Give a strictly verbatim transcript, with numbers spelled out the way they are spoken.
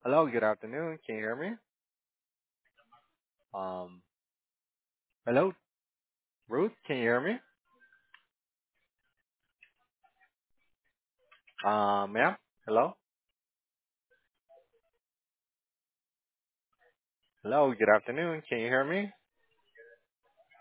Hello, good afternoon. Can you hear me? Um, hello, Ruth. Can you hear me? Um, yeah. Hello, hello. Good afternoon. Can you hear me?